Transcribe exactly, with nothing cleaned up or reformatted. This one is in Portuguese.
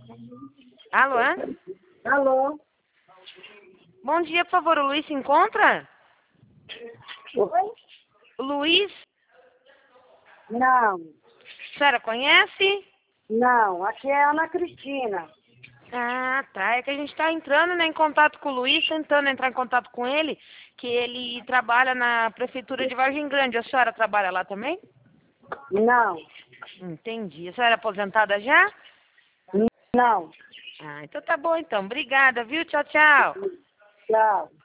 Alô? Alô? Bom dia, por favor. O Luiz se encontra? Oi? O Luiz? Não, A senhora conhece? não, aqui é Ana Cristina. Ah, tá. É que a gente está entrando, né, em contato com o Luiz, tentando entrar em contato com ele, que ele trabalha na prefeitura de Vargem Grande. A senhora trabalha lá também? Não, Entendi. A senhora é aposentada já? não, Ah, então tá bom então. Obrigada, viu? Tchau, tchau. tchau.